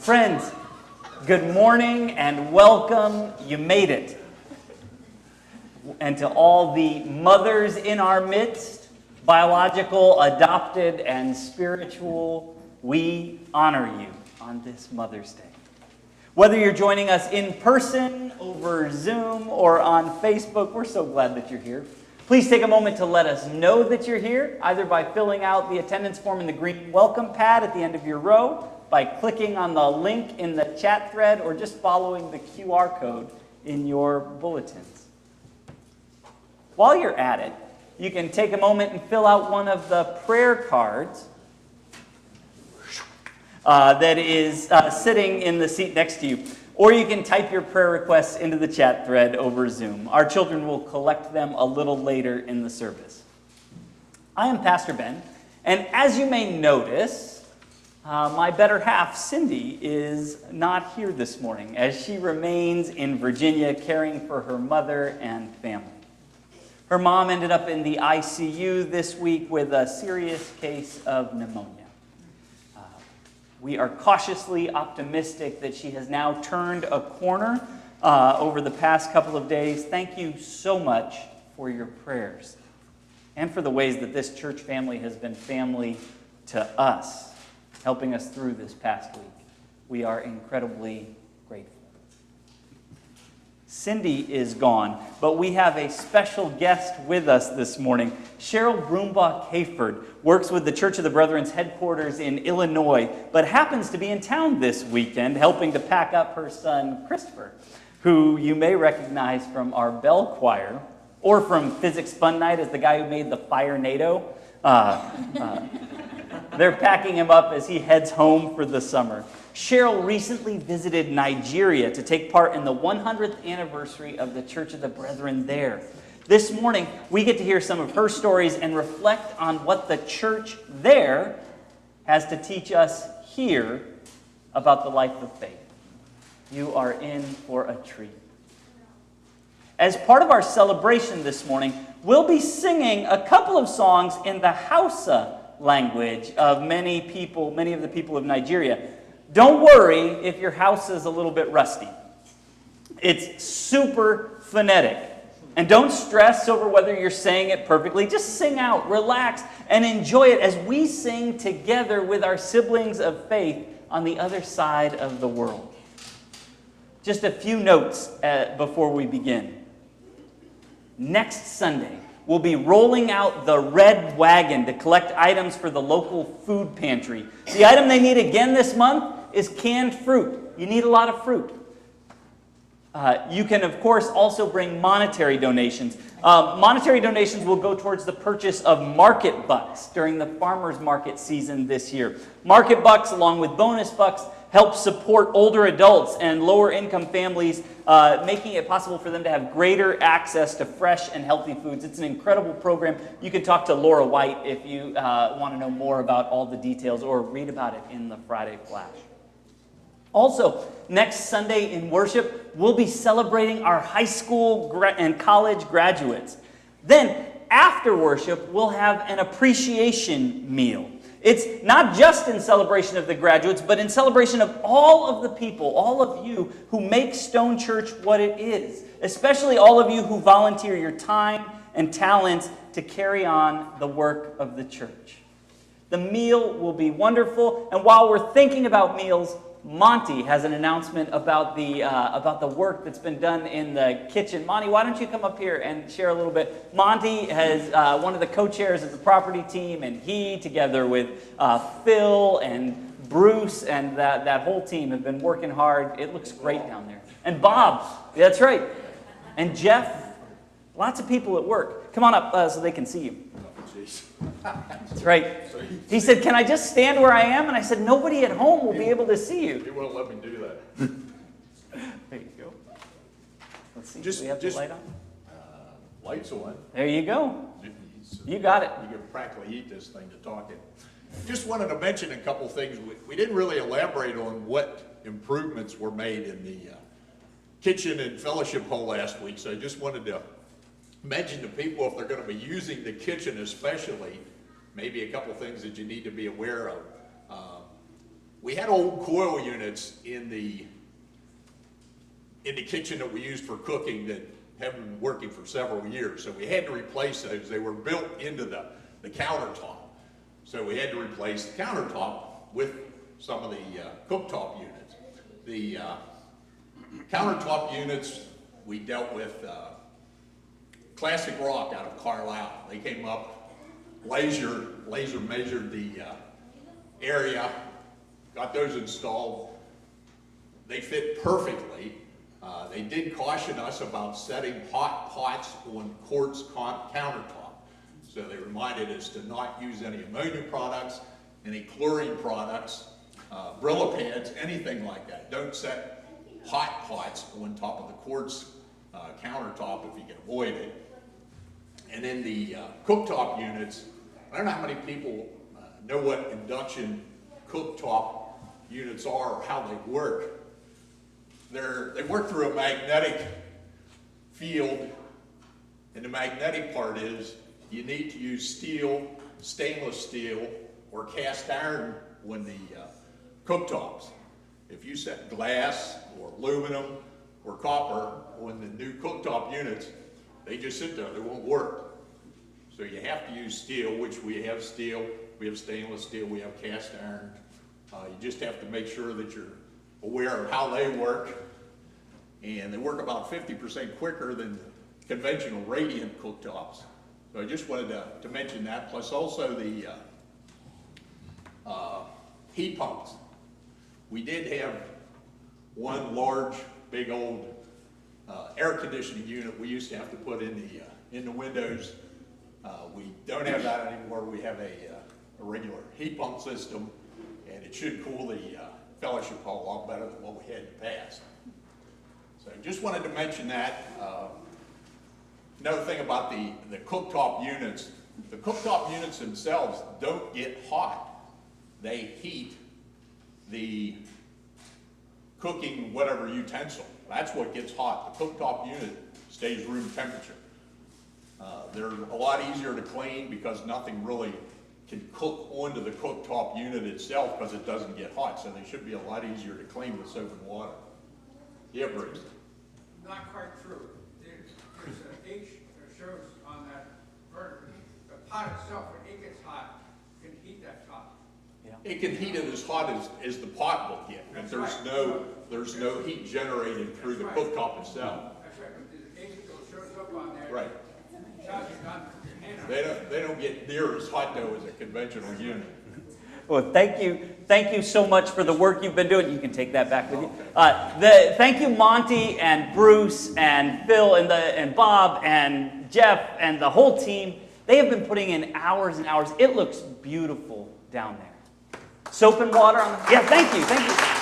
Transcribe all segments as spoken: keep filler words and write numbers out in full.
Friends, good morning and welcome. You made it. And to all the mothers in our midst, biological, adopted, and spiritual, we honor you on this Mother's Day. Whether you're joining us in person, over Zoom, or on Facebook, we're so glad that you're here. Please take a moment to let us know that you're here, either by filling out the attendance form in the green welcome pad at the end of your row, by clicking on the link in the chat thread, or just following the Q R code in your bulletins. While you're at it, you can take a moment and fill out one of the prayer cards uh, that is uh, sitting in the seat next to you. Or you can type your prayer requests into the chat thread over Zoom. Our children will collect them a little later in the service. I am Pastor Ben, and as you may notice, uh, my better half, Cindy, is not here this morning as she remains in Virginia caring for her mother and family. Her mom ended up in the I C U this week with a serious case of pneumonia. Uh, we are cautiously optimistic that she has now turned a corner uh, over the past couple of days. Thank you so much for your prayers and for the ways that this church family has been family to us, helping us through this past week. We are incredibly grateful. Cindy is gone, but we have a special guest with us this morning. Cheryl Broombach-Hayford works with the Church of the Brethren's headquarters in Illinois, but happens to be in town this weekend helping to pack up her son, Christopher, who you may recognize from our bell choir, or from Physics Fun Night as the guy who made the Fire NATO. Uh, uh, they're packing him up as he heads home for the summer. Cheryl recently visited Nigeria to take part in the one hundredth anniversary of the Church of the Brethren there. This morning, we get to hear some of her stories and reflect on what the church there has to teach us here about the life of faith. You are in for a treat. As part of our celebration this morning, we'll be singing a couple of songs in the Hausa language of many people, many of the people of Nigeria. Don't worry if your house is a little bit rusty. It's super phonetic. And don't stress over whether you're saying it perfectly. Just sing out, relax, and enjoy it as we sing together with our siblings of faith on the other side of the world. Just a few notes uh, before we begin. Next Sunday, we'll be rolling out the Red Wagon to collect items for the local food pantry. The item they need again this month is canned fruit. You need a lot of fruit. Uh, you can, of course, also bring monetary donations. Uh, monetary donations will go towards the purchase of market bucks during the farmers market season this year. Market bucks, along with bonus bucks, help support older adults and lower income families, uh, making it possible for them to have greater access to fresh and healthy foods. It's an incredible program. You can talk to Laura White if you uh, want to know more about all the details or read about it in the Friday Flash. Also, next Sunday in worship, we'll be celebrating our high school gra- and college graduates. Then, after worship, we'll have an appreciation meal. It's not just in celebration of the graduates, but in celebration of all of the people, all of you who make Stone Church what it is, especially all of you who volunteer your time and talents to carry on the work of the church. The meal will be wonderful, and while we're thinking about meals, Monty has an announcement about the uh, about the work that's been done in the kitchen. Monty, why don't you come up here and share a little bit? Monty has uh, one of the co-chairs of the property team, and he, together with uh, Phil and Bruce and that, that whole team, have been working hard. It looks great down there. And Bob, that's right. And Jeff, lots of people at work. Come on up uh, so they can see you. That's right. He said, "Can I just stand where I am?" And I said, "Nobody at home will be able to see you." He won't let me do that. There you go. Let's see. Just, Do we have just, the light on? Uh, lights on. There you go. You got it. You can practically eat this thing to talk it. Just wanted to mention a couple things. We, we didn't really elaborate on what improvements were made in the uh, kitchen and fellowship hall last week, so I just wanted to mention to people, if they're going to be using the kitchen especially, maybe a couple things that you need to be aware of. Uh, we had old coil units in the in the kitchen that we used for cooking that haven't been working for several years. So we had to replace those. They were built into the, the countertop. So we had to replace the countertop with some of the uh, cooktop units. The uh, countertop units, we dealt with uh, Classic Rock out of Carlisle. They came up, laser, laser measured the uh, area, got those installed. They fit perfectly. Uh, they did caution us about setting hot pots on quartz countertop. So they reminded us to not use any ammonia products, any chlorine products, uh, Brillo pads, anything like that. Don't set hot pots on top of the quartz uh, countertop if you can avoid it. And then the uh, cooktop units, I don't know how many people uh, know what induction cooktop units are or how they work. They're, they work through a magnetic field, and the magnetic part is you need to use steel, stainless steel, or cast iron on the uh, cooktops. If you set glass or aluminum or copper on the new cooktop units, they just sit there, they won't work. So you have to use steel, which we have steel, we have stainless steel, we have cast iron. Uh, you just have to make sure that you're aware of how they work. And they work about fifty percent quicker than conventional radiant cooktops. So I just wanted to, to mention that, plus also the uh, uh, heat pumps. We did have one large, big old uh, air conditioning unit we used to have to put in the, uh, in the windows. Uh, we don't have that anymore. We have a, uh, a regular heat pump system, and it should cool the uh, fellowship hall a lot better than what we had in the past. So just wanted to mention that. Uh, another thing about the, the cooktop units, the cooktop units themselves don't get hot. They heat the cooking whatever utensil. That's what gets hot. The cooktop unit stays room temperature. Uh, they're a lot easier to clean because nothing really can cook onto the cooktop unit itself because it doesn't get hot. So they should be a lot easier to clean with soap and water. Yeah, Bruce. Not quite true. There's, there's an H that shows on that burner. The pot itself, when it gets hot, can heat that top. Yeah. It can heat it as hot as, as the pot will get. And there's right. no there's no heat generated through the right. cooktop itself. That's right. But the H that shows up on there. Right. Tells you not to put your hand on They it. don't they don't get near as hot though as a conventional unit. Well, thank you. Thank you so much for the work you've been doing. You can take that back with you. Uh, the, thank you, Monty and Bruce and Phil and, the, and Bob and Jeff and the whole team. They have been putting in hours and hours. It looks beautiful down there. Soap and water on the... Yeah, thank you. Thank you.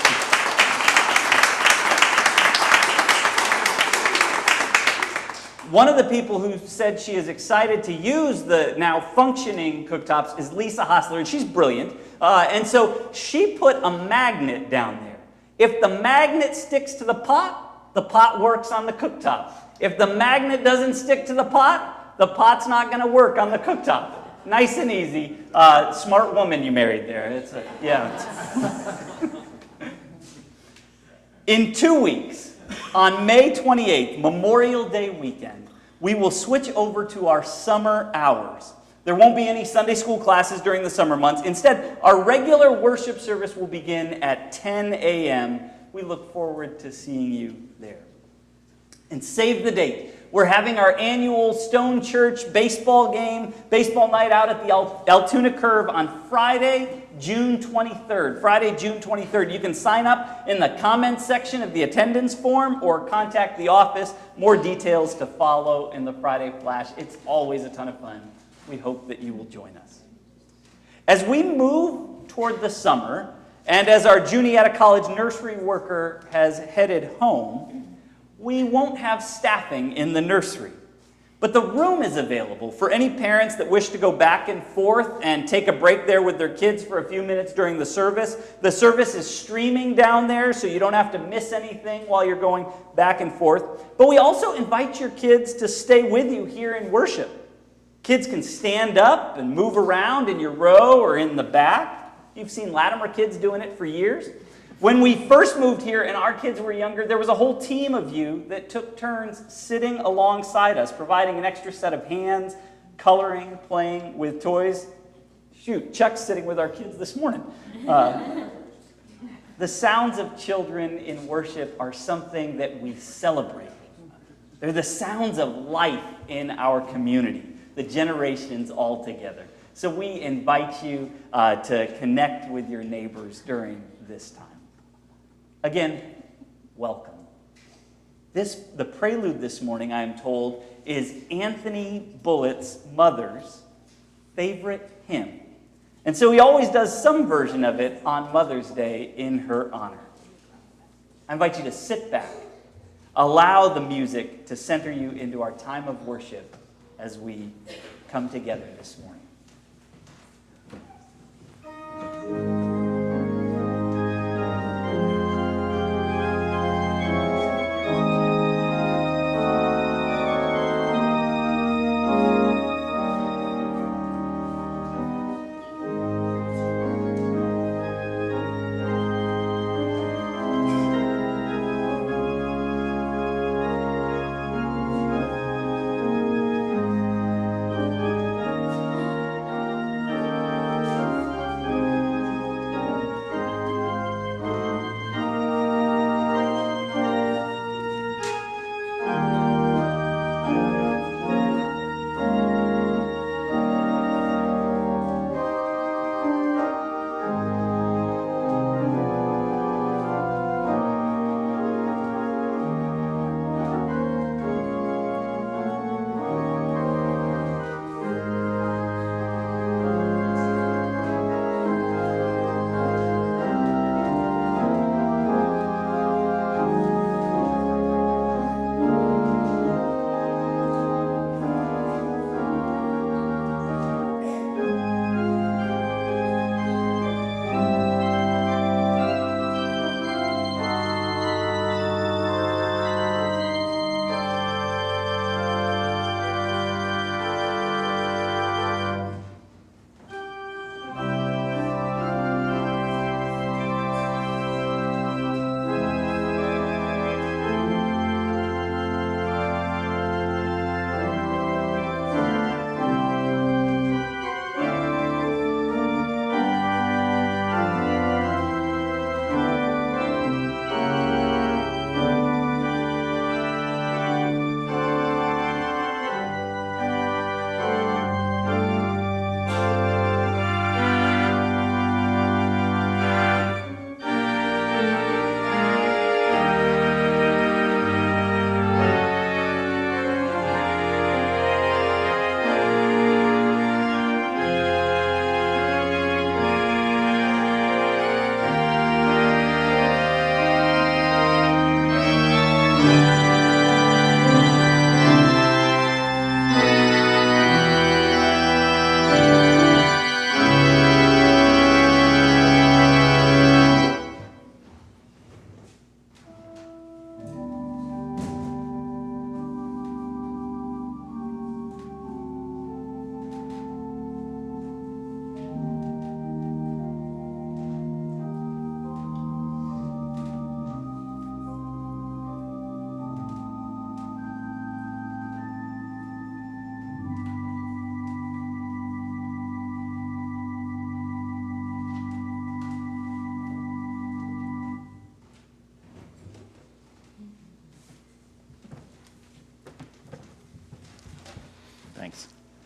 One of the people who said she is excited to use the now functioning cooktops is Lisa Hostler, and she's brilliant. Uh, and so she put a magnet down there. If the magnet sticks to the pot, the pot works on the cooktop. If the magnet doesn't stick to the pot, the pot's not going to work on the cooktop. Nice and easy. Uh, smart woman you married there. It's a, yeah. It's in two weeks, on May twenty-eighth, Memorial Day weekend, we will switch over to our summer hours. There won't be any Sunday school classes during the summer months. Instead, our regular worship service will begin at ten a m We look forward to seeing you there. And save the date. We're having our annual Stone Church baseball game, baseball night out at the Altoona Curve on Friday, June twenty-third. Friday, June twenty-third. You can sign up in the comments section of the attendance form or contact the office. More details to follow in the Friday Flash. It's always a ton of fun. We hope that you will join us. As we move toward the summer, and as our Juniata College nursery worker has headed home, we won't have staffing in the nursery. But the room is available for any parents that wish to go back and forth and take a break there with their kids for a few minutes during the service. The service is streaming down there, so you don't have to miss anything while you're going back and forth. But we also invite your kids to stay with you here in worship. Kids can stand up and move around in your row or in the back. You've seen Latimer kids doing it for years. When we first moved here and our kids were younger, there was a whole team of you that took turns sitting alongside us, providing an extra set of hands, coloring, playing with toys. Shoot, Chuck's sitting with our kids this morning. Uh, the sounds of children in worship are something that we celebrate. They're the sounds of life in our community, the generations all together. So we invite you uh, to connect with your neighbors during this time. Again, welcome. This, the prelude this morning, I am told, is Anthony Bullitt's mother's favorite hymn. And so he always does some version of it on Mother's Day in her honor. I invite you to sit back, allow the music to center you into our time of worship as we come together this morning. Thanks.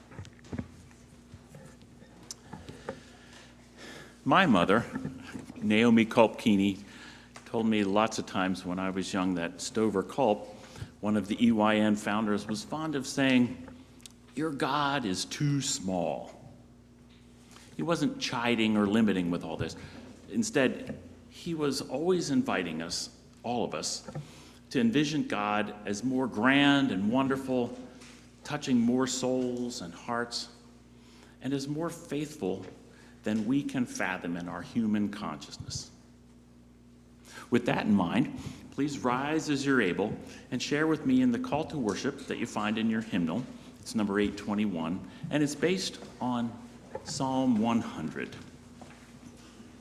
My mother, Naomi Culp Keeney, told me lots of times when I was young that Stover Culp, one of the E Y N founders, was fond of saying, "Your God is too small." He wasn't chiding or limiting with all this. Instead, he was always inviting us, all of us, to envision God as more grand and wonderful, touching more souls and hearts, and as more faithful than we can fathom in our human consciousness. With that in mind, please rise as you're able and share with me in the call to worship that you find in your hymnal. It's number eight twenty-one, and it's based on Psalm one hundred.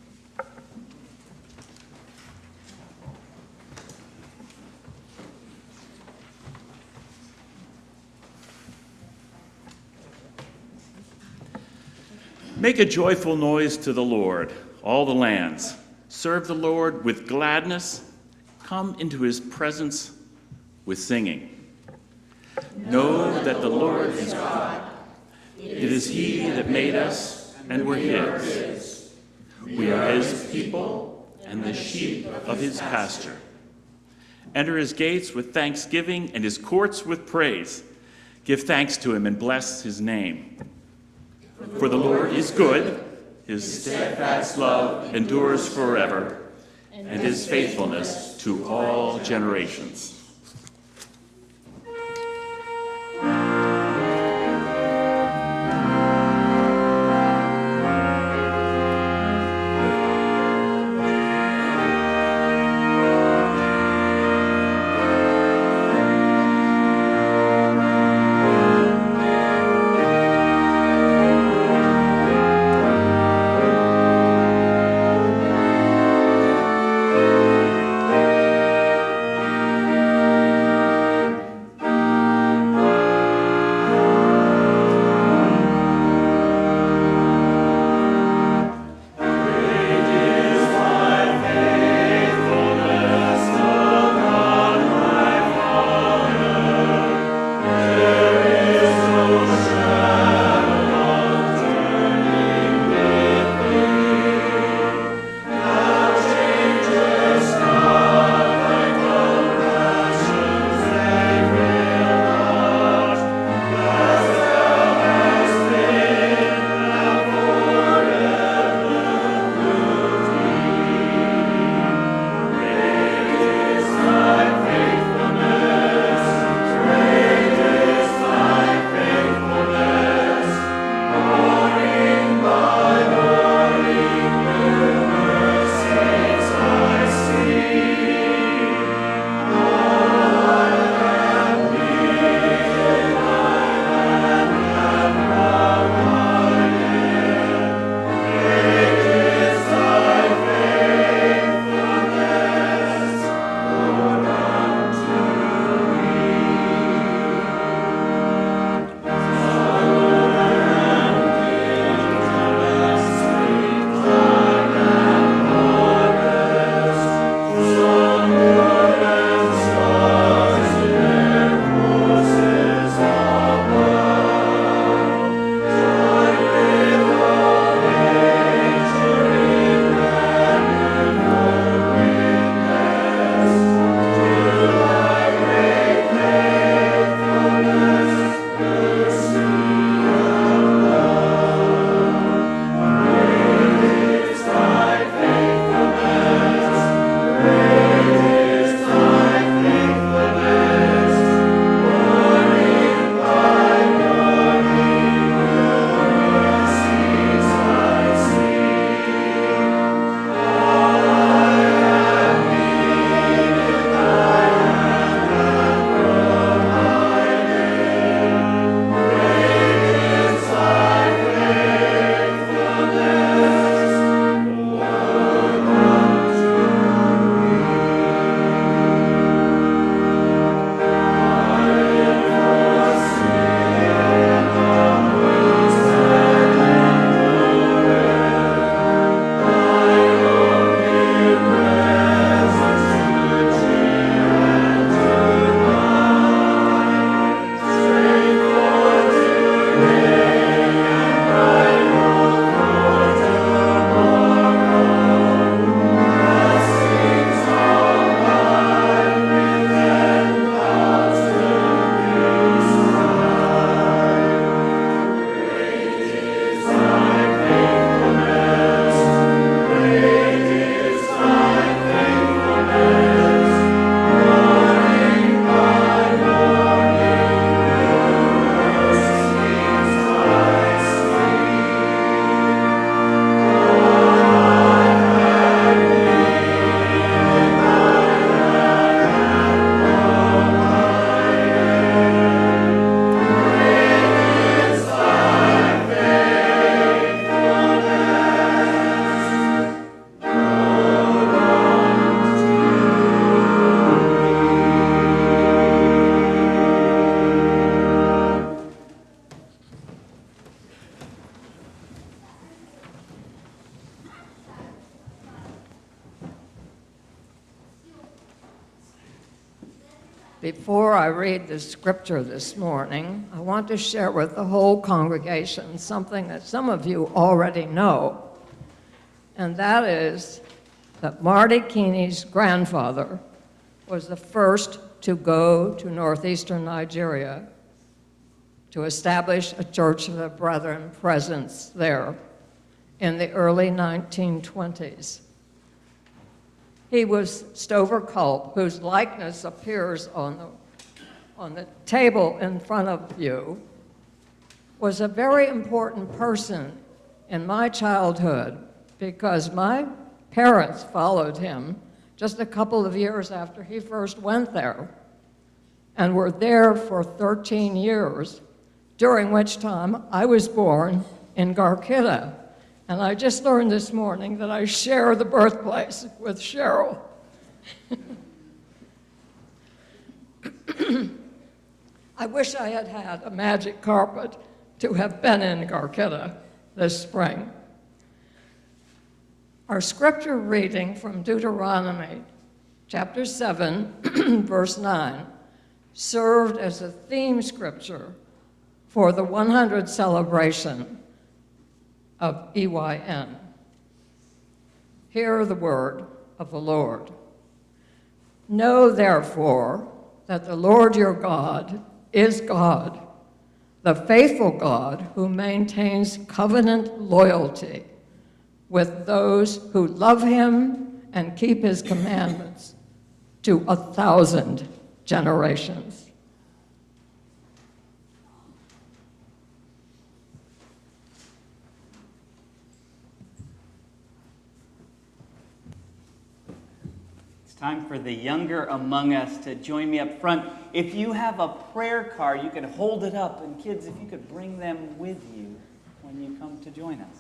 Make a joyful noise to the Lord, all the lands. Serve the Lord with gladness. Come into his presence with singing. Know that the Lord is God. It is he that made us, and we're his. We are his people and the sheep of his pasture. Enter his gates with thanksgiving and his courts with praise. Give thanks to him and bless his name. For the Lord is good, his steadfast love endures forever, and his faithfulness to all generations. Before I read the scripture this morning, I want to share with the whole congregation something that some of you already know, and that is that Marty Keeney's grandfather was the first to go to northeastern Nigeria to establish a Church of the Brethren presence there in the early nineteen twenties. He was Stover Culp, whose likeness appears on the, on the table in front of you, was a very important person in my childhood because my parents followed him just a couple of years after he first went there and were there for thirteen years, during which time I was born in Garkita. And I just learned this morning that I share the birthplace with Cheryl. I wish I had had a magic carpet to have been in Garkita this spring. Our scripture reading from Deuteronomy chapter seven, verse nine, served as a theme scripture for the one hundredth celebration of E Y N. Hear the word of the Lord. Know therefore that the Lord your God is God, the faithful God who maintains covenant loyalty with those who love him and keep his commandments to a thousand generations. Time for the younger among us to join me up front. If you have a prayer card, you can hold it up. And kids, if you could bring them with you when you come to join us.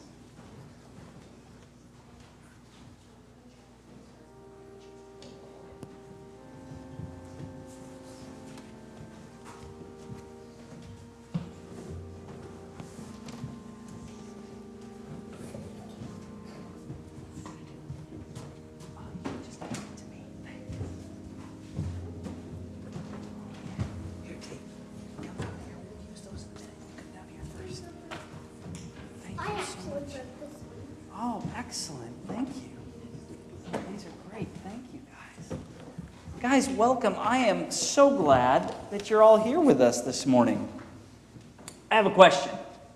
Oh, excellent. Thank you. These are great. Thank you, guys. Guys, welcome. I am so glad that you're all here with us this morning. I have a question.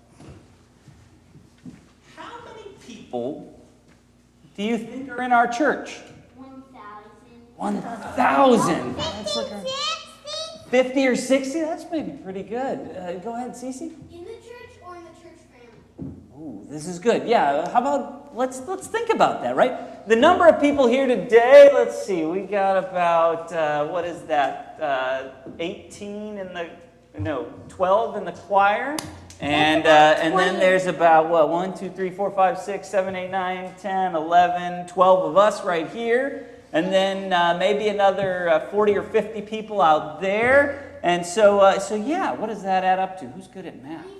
How many people do you think are in our church? one thousand. one thousand. Let's look at fifty or sixty? That's maybe pretty good. Uh, go ahead, Cece. In the church or in the church family? Ooh, this is good. Yeah, how about, let's let's think about that, right? The number of people here today, let's see, we got about, uh, what is that, uh, eighteen in the, no, twelve in the choir. And uh, and then there's about, what, one, two, three, four, five, six, seven, eight, nine, ten, eleven, twelve of us right here. And then uh, maybe another uh, forty or fifty people out there. And so, uh, so yeah, what does that add up to? Who's good at math?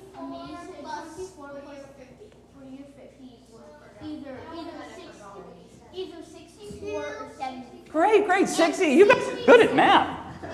Either sixty-four or seventy. Great, great, sixty. You guys are good at math.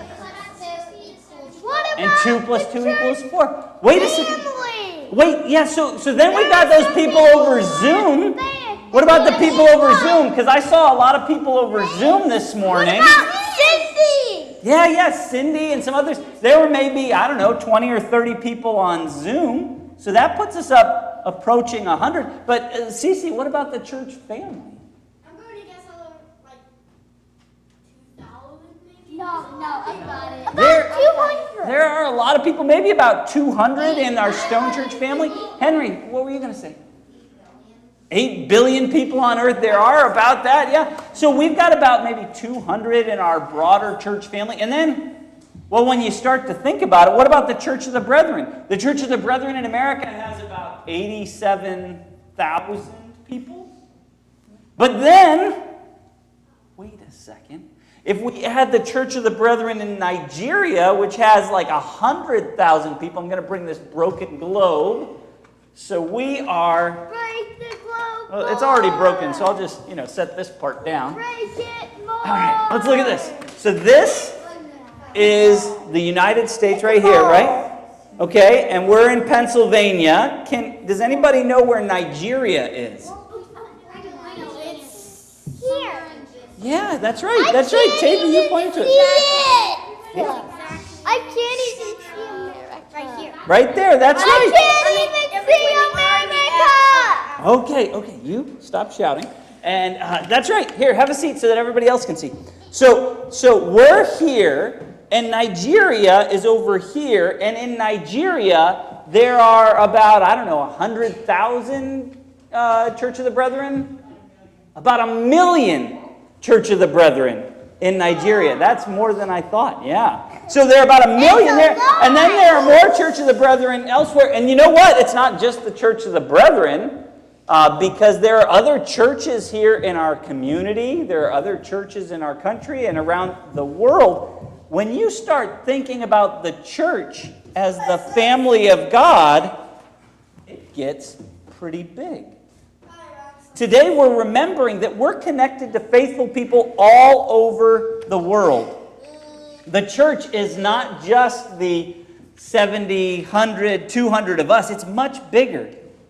What about And two plus two the equals church four. Wait a second. family? Wait, yeah, so so then we got those people over Zoom. What about the people over Zoom? Because I saw a lot of people over Zoom this morning. What about Cindy? Yeah, yeah, Cindy and some others. There were maybe, I don't know, twenty or thirty people on Zoom. So that puts us up approaching one hundred. But uh, Cece, what about the church family? I'm going to guess a little, like, two thousand maybe? No, no, I got it. There- About two hundred. There are a lot of people, maybe about two hundred in our Stone Church family. Henry, what were you going to say? eight billion people on earth. There are about that, yeah. So we've got about maybe two hundred in our broader church family. And then, well, when you start to think about it, what about the Church of the Brethren? The Church of the Brethren in America has about eighty-seven thousand people. But then, wait a second. If we add the Church of the Brethren in Nigeria, which has like one hundred thousand people, I'm going to bring this broken globe. So we are, Break the globe. well, it's already broken, so I'll just, you know, set this part down. Break it more. All right, let's look at this. So this is the United States right here, right? Okay, and we're in Pennsylvania. Can, does anybody know where Nigeria is? It's here. Yeah, that's right. That's right. Tavy, you point to it. Yeah. I can't even see America. Right here. Right there, that's right. I can't even see America. Okay, okay, you stop shouting. And uh, that's right. Here, have a seat so that everybody else can see. So, so we're here, and Nigeria is over here. And in Nigeria, there are about, I don't know, one hundred thousand uh, Church of the Brethren? About a million Church of the Brethren in Nigeria. That's more than I thought, yeah. So there are about a million there. And then there are more Church of the Brethren elsewhere. And you know what? It's not just the Church of the Brethren. Uh, because there are other churches here in our community, there are other churches in our country and around the world. When you start thinking about the church as the family of God, it gets pretty big. Today we're remembering that we're connected to faithful people all over the world. The church is not just the seventy, one hundred, two hundred of us, it's much bigger.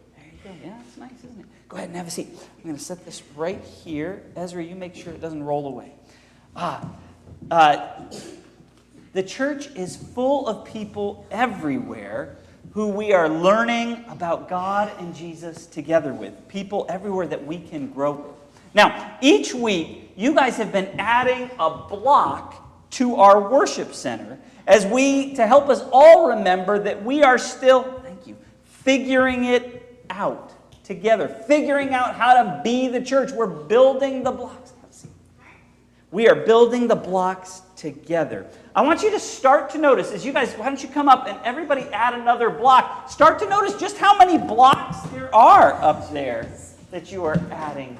Go ahead and have a seat. I'm going to set this right here. Ezra, you make sure it doesn't roll away. Ah, uh, the church is full of people everywhere who we are learning about God and Jesus together with. People everywhere that we can grow with. Now, each week, you guys have been adding a block to our worship center as we, to help us all remember that we are still, thank you, figuring it out. Together, figuring out how to be the church. We're building the blocks. We are building the blocks together. I want you to start to notice, as you guys, why don't you come up and everybody add another block. Start to notice just how many blocks there are up there that you are adding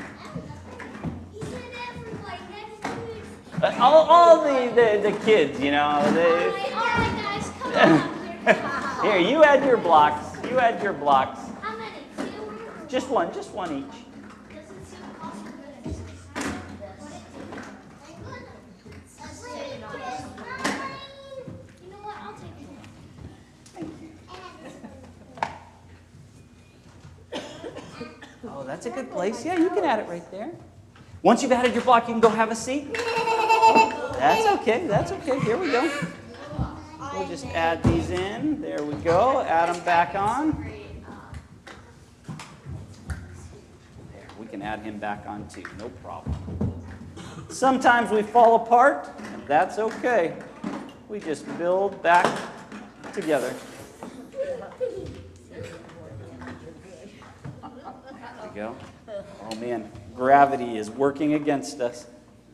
to. Uh, all all the, the, the kids, you know. They, here, you add your blocks. You add your blocks. Just one, just one each. Oh, that's a good place. Yeah, you can add it right there. Once you've added your block, you can go have a seat. That's okay, that's okay. Here we go. We'll just add these in. There we go. Add them back on. We can add him back on too, no problem. Sometimes we fall apart, and that's okay. We just build back together. There we go. Oh man, gravity is working against us.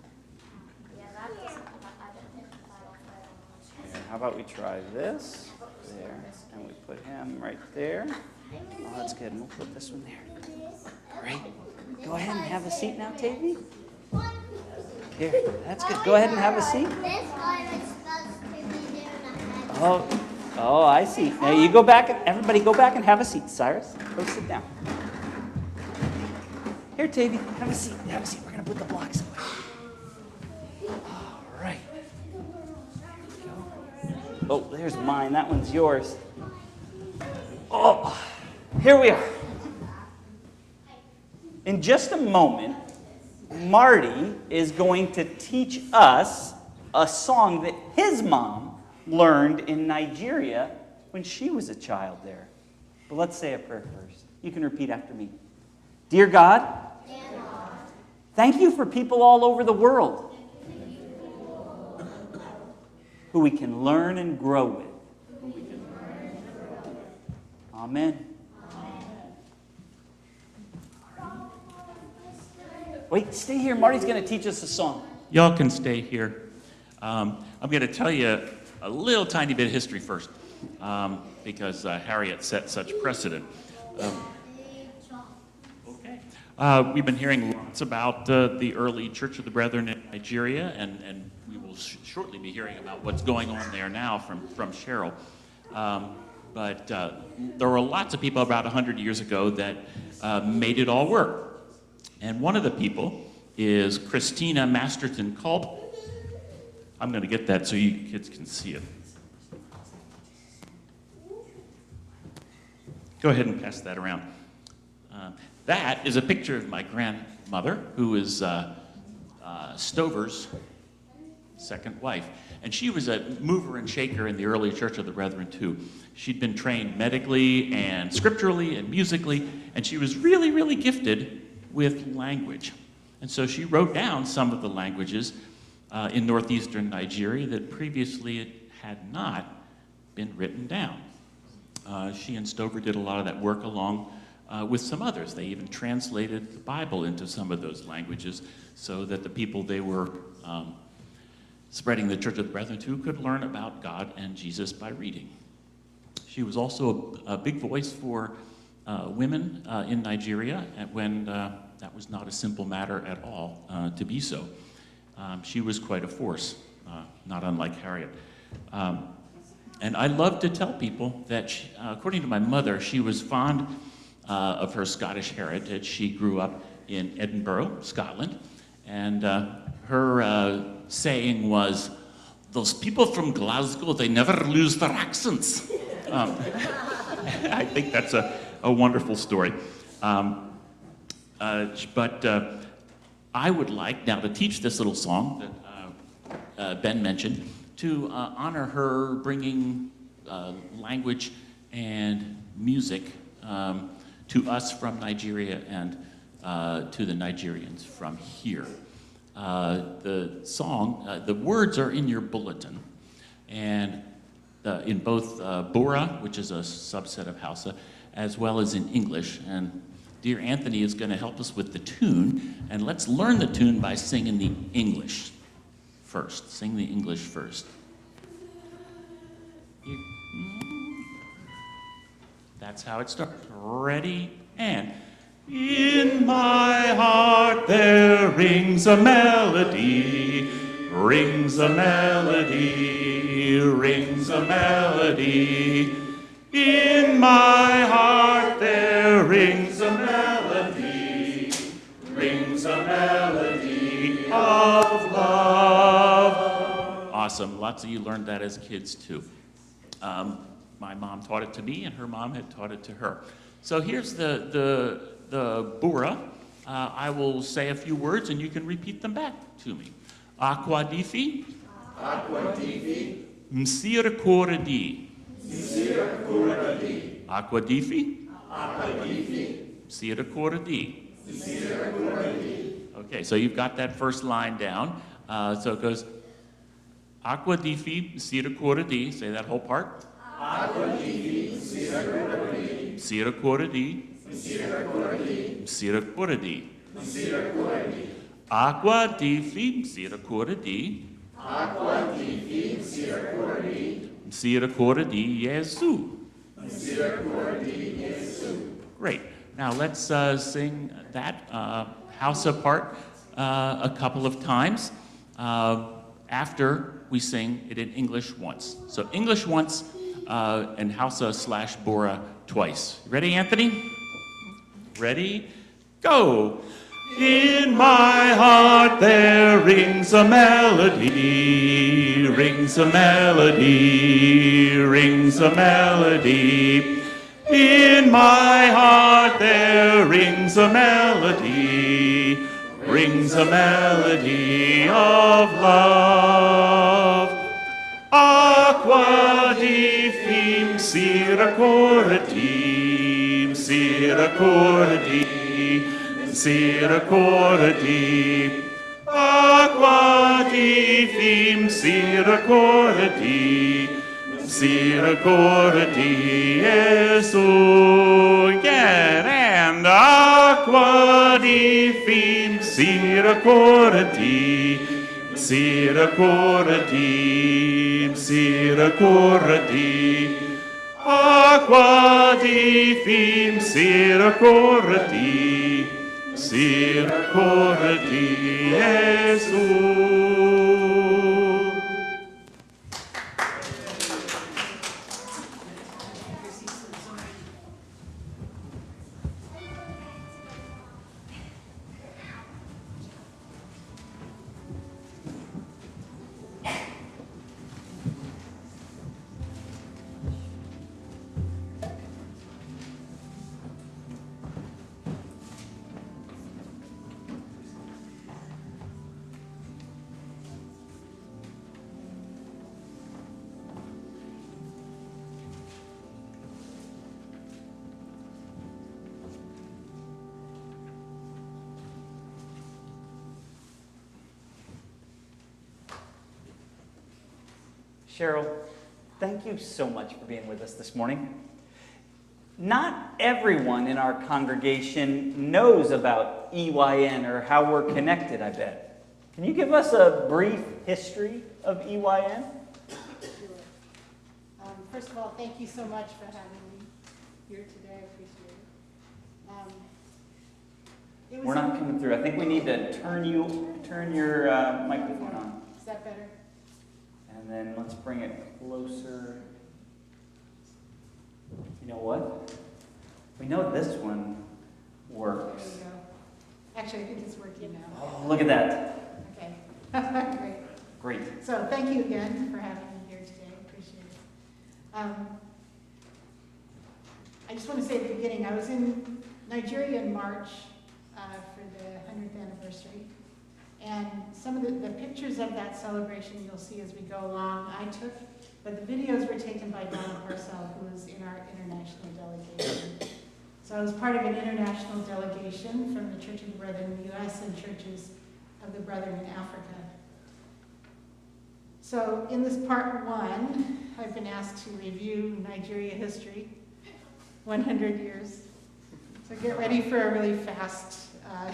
Here, how about we try this? There, and we put him right there. Oh, that's good, and we'll put this one there. Great. Go ahead and have a seat now, Tavy. Here, that's good. Go ahead and have a seat. Oh, oh, I see. Now you go back, and everybody go back and have a seat. Cyrus, go sit down. Here, Tavy, have a seat. Have a seat. We're going to put the blocks away. All right. Oh, there's mine. That one's yours. Oh, here we are. In just a moment, Marty is going to teach us a song that his mom learned in Nigeria when she was a child there. But let's say a prayer first. You can repeat after me. Dear God, thank you for people all over the world who we can learn and grow with. Amen. Wait, stay here. Marty's going to teach us a song. Y'all can stay here. Um, I'm going to tell you a little tiny bit of history first, um, because uh, Harriet set such precedent. Um, okay. Uh, we've been hearing lots about uh, the early Church of the Brethren in Nigeria, and, and we will sh- shortly be hearing about what's going on there now from, from Cheryl. Um, but uh, there were lots of people about one hundred years ago that uh, made it all work. And one of the people is Christina Masterton Culp. I'm going to get that so you kids can see it. Go ahead and pass that around. Uh, that is a picture of my grandmother, who is uh, uh, Stover's second wife. And she was a mover and shaker in the early Church of the Brethren, too. She'd been trained medically and scripturally and musically, and she was really, really gifted with language. And so she wrote down some of the languages uh, in northeastern Nigeria that previously had not been written down. Uh, she and Stover did a lot of that work along uh, with some others. They even translated the Bible into some of those languages so that the people they were um, spreading the Church of the Brethren to could learn about God and Jesus by reading. She was also a, a big voice for uh, women uh, in Nigeria when uh, that was not a simple matter at all uh, to be so. Um, she was quite a force, uh, not unlike Harriet. Um, and I love to tell people that, she, uh, according to my mother, she was fond uh, of her Scottish heritage. She grew up in Edinburgh, Scotland, and uh, her uh, saying was, "Those people from Glasgow, they never lose their accents." Um, I think that's a, a wonderful story. Um, uh, but uh, I would like now to teach this little song that uh, uh, Ben mentioned to uh, honor her bringing uh, language and music um, to us from Nigeria and uh, to the Nigerians from here. Uh, the song, uh, the words are in your bulletin, and uh, in both uh, Bora, which is a subset of Hausa, as well as in English. And dear Anthony is going to help us with the tune, and let's learn the tune by singing the English first. Sing the English first. You, that's how it starts. Ready, and in my heart there rings a melody, rings a melody, rings a melody. In my heart there rings a melody, rings a melody of love. Awesome. Lots of you learned that as kids too. Um, my mom taught it to me, and her mom had taught it to her. So here's the the the Bora. Uh, I will say a few words, and you can repeat them back to me. Aquadifi. Aquadifi. Msirakoradi. Msirakoradi. Aquadifi. Aquadifi. Msirakoradi. Msirakoradi. Okay, so you've got that first line down. Uh, so it goes Aquadifi. Msirakoradi. Say that whole part. Aquadifi. Msirakoradi. Msirakoradi. Msirakoradi. Msirakoradi. Msirakoradi. Aqua di fi msirakoradi. Aqua di fi msirakoradi. Msirakoradi Yesu. Msirakoradi Yesu. Great. Now let's uh, sing that uh, Hausa part uh, a couple of times uh, after we sing it in English once. So English once uh, and Hausa slash Bora twice. Ready, Anthony? Ready? Go! In my heart there rings a melody, rings a melody, rings a melody. In my heart there rings a melody, rings a melody of love. Aqua di fim siracordi, siracordi, siracordi. Aqua di fim siracordi, siracordi Jesu. Again, and aqua di fim siracordi, siracordi, siracordi. Aqua di fim siracordi, siracordi Jesu. Cheryl, thank you so much for being with us this morning. Not everyone in our congregation knows about E Y N or how we're connected, I bet. Can you give us a brief history of E Y N? Sure. Um, first of all, thank you so much for having me here today. I appreciate it. Um, it was We're not in- coming through. I think we need to turn you, turn your uh, microphone on. Is that better? And then let's bring it closer. You know what? We know this one There works. you go. Actually, I think it's working now. Oh, look at that. Okay. Great. Great. So thank you again for having me here today. Appreciate it. Um, I just want to say at the beginning, I was in Nigeria in March uh, for the hundredth anniversary. And some of the, the pictures of that celebration you'll see as we go along, I took, but the videos were taken by Donna Parcell, who was in our international delegation. So I was part of an international delegation from the Church of the Brethren in the U S and Churches of the Brethren in Africa. So in this part one, I've been asked to review Nigeria history, one hundred years. So get ready for a really fast, uh,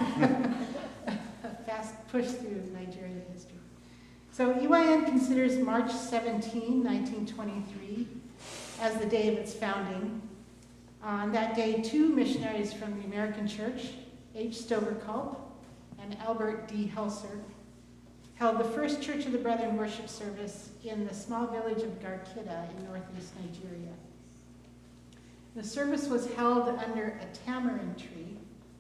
a fast push through Nigerian history. So E Y N considers March seventeenth, nineteen twenty-three as the day of its founding. On that day, two missionaries from the American Church, H. Stover Culp and Albert D. Helser, held the first Church of the Brethren worship service in the small village of Garkida in northeast Nigeria. The service was held under a tamarind tree.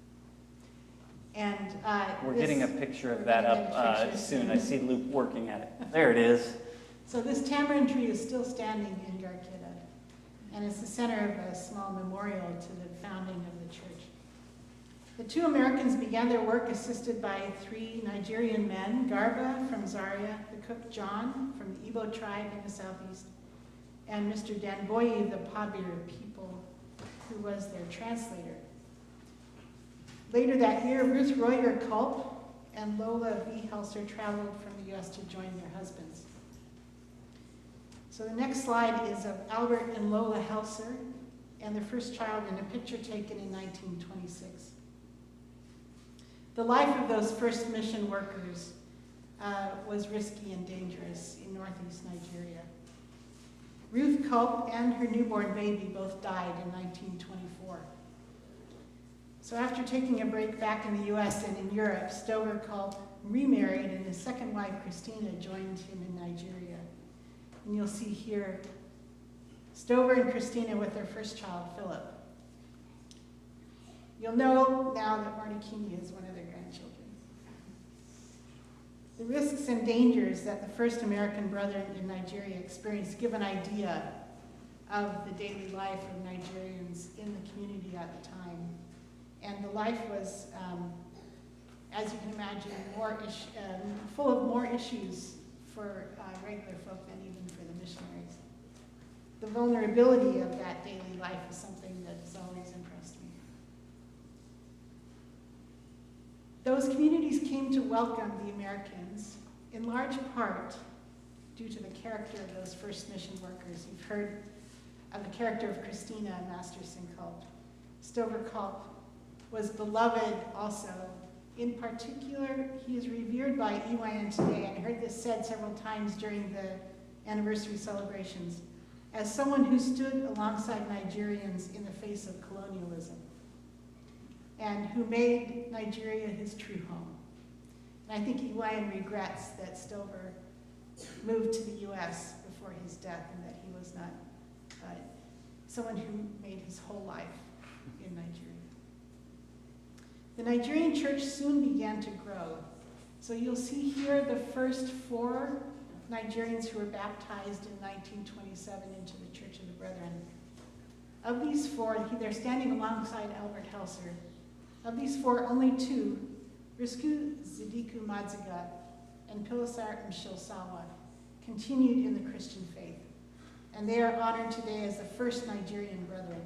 And uh, We're this- getting a picture we're of that gonna up get a uh, picture soon. I see Luke working at it. There it is. So this tamarind tree is still standing in Garkida, and it's the center of a small memorial to the founding of the church. The two Americans began their work assisted by three Nigerian men, Garba from Zaria, the cook John from the Igbo tribe in the southeast, and Mister Danboyi of the Pabir people, who was their translator. Later that year, Ruth Royer Culp and Lola V. Helser traveled from the U S to join their husbands. So the next slide is of Albert and Lola Helser and their first child in a picture taken in nineteen twenty-six. The life of those first mission workers uh, was risky and dangerous in northeast Nigeria. Ruth Culp and her newborn baby both died in nineteen twenty-four. So after taking a break back in the U S and in Europe, Stover Culp remarried, and his second wife, Christina, joined him in Nigeria. And you'll see here Stover and Christina with their first child, Philip. You'll know now that Marty Keeney is one of their grandchildren. The risks and dangers that the first American Brethren in Nigeria experienced give an idea of the daily life of Nigerians in the community at the time. And the life was, um, as you can imagine, more ish, um, full of more issues for uh, regular folk than even for the missionaries. The vulnerability of that daily life is something that's always impressed me. Those communities came to welcome the Americans, in large part due to the character of those first mission workers. You've heard of the character of Christina Masterson Culp. Stover Culp was beloved also. In particular, he is revered by E Y N today, and I heard this said several times during the anniversary celebrations, as someone who stood alongside Nigerians in the face of colonialism and who made Nigeria his true home. And I think E Y N regrets that Stover moved to the U S before his death and that he was not uh, someone who made his whole life in Nigeria. The Nigerian church soon began to grow. So you'll see here the first four Nigerians who were baptized in nineteen twenty-seven into the Church of the Brethren. Of these four, they're standing alongside Albert Helser. Of these four, only two, Risku Zidiku Madziga and Pilasar Mshilsawa, continued in the Christian faith. And they are honored today as the first Nigerian brethren.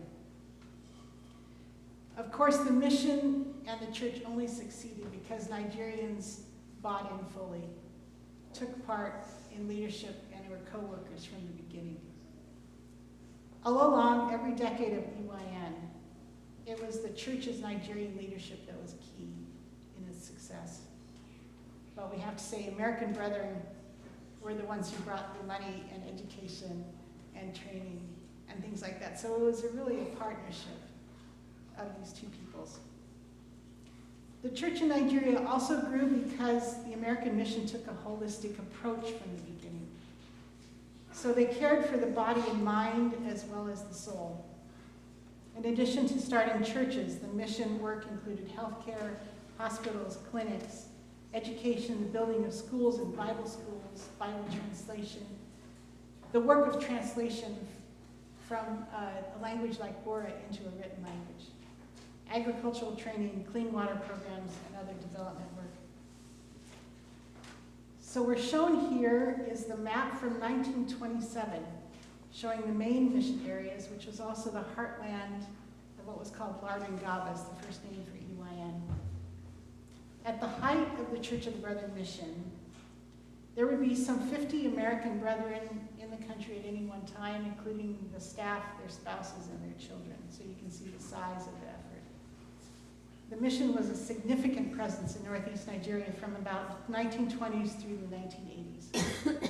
Of course, the mission and the church only succeeded because Nigerians bought in fully, took part in leadership and and were co-workers from the beginning. All along every decade of E Y N, it was the church's Nigerian leadership that was key in its success. But we have to say American Brethren were the ones who brought the money and education and training and things like that. So it was a really a partnership of these two peoples. The church in Nigeria also grew because the American mission took a holistic approach from the beginning. So they cared for the body and mind as well as the soul. In addition to starting churches, the mission work included healthcare, hospitals, clinics, education, the building of schools and Bible schools, Bible translation, the work of translation from uh, a language like Bora into a written language, agricultural training, clean water programs, and other development work. So we're shown here is the map from nineteen twenty-seven, showing the main mission areas, which was also the heartland of what was called Larden Gabas, the first name for E Y N. At the height of the Church of the Brethren mission, there would be some fifty American brethren in the country at any one time, including the staff, their spouses, and their children. So you can see the size of the effort. The mission was a significant presence in northeast Nigeria from about nineteen twenties through the nineteen eighties.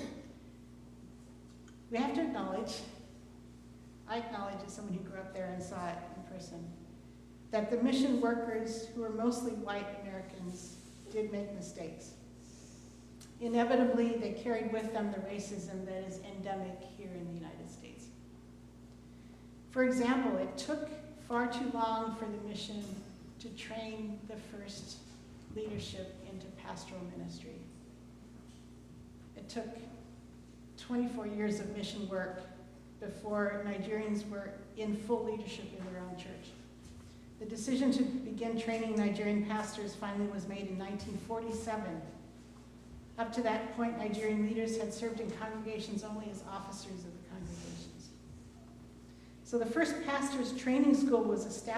We have to acknowledge, I acknowledge as someone who grew up there and saw it in person, that the mission workers, who were mostly white Americans, did make mistakes. Inevitably, they carried with them the racism that is endemic here in the United States. For example, it took far too long for the mission to train the first leadership into pastoral ministry. It took twenty-four years of mission work before Nigerians were in full leadership in their own church. The decision to begin training Nigerian pastors finally was made in nineteen forty-seven. Up to that point, Nigerian leaders had served in congregations only as officers of the congregations. So the first pastor's training school was established